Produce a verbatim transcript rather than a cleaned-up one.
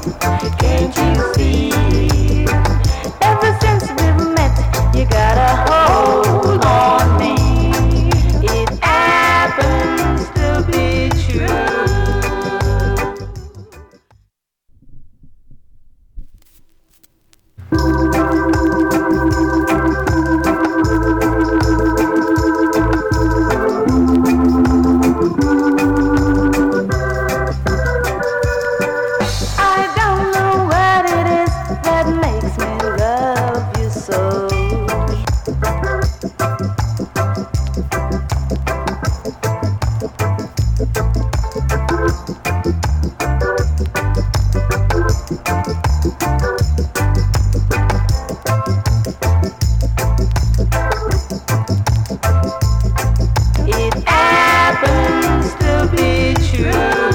Can't you see? Ever since we've met, you got a hold on me. It happens to be true. I don't know what it is that makes me love you so. It happens to be true.